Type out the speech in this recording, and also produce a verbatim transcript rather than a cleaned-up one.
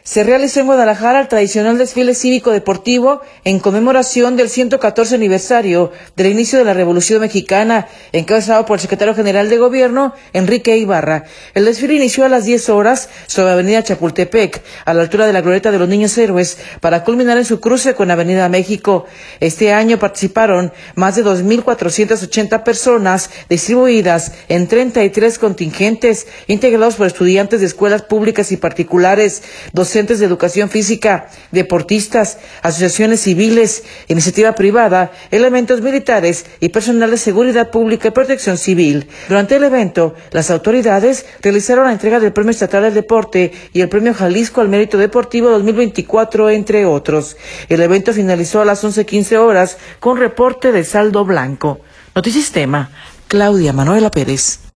Se realizó en Guadalajara el tradicional desfile cívico-deportivo en conmemoración del ciento catorce aniversario del inicio de la Revolución Mexicana, encabezado por el secretario general de Gobierno, Enrique Ibarra. El desfile inició a las diez horas sobre Avenida Chapultepec, a la altura de la Glorieta de los Niños Héroes, para culminar en su cruce con Avenida México. Este año participaron más de dos mil cuatrocientas ochenta personas, distribuidas en treinta y tres contingentes, integrados por estudiantes de escuelas públicas y particulares, docentes de educación física, deportistas, asociaciones civiles, iniciativa privada, elementos militares y personal de seguridad pública y protección civil. Durante el evento, las autoridades realizaron la entrega del Premio Estatal del Deporte y el Premio Jalisco al Mérito Deportivo dos mil veinticuatro, entre otros. El evento finalizó a las once quince horas con reporte de saldo blanco. Notisistema, Claudia Manuela Pérez.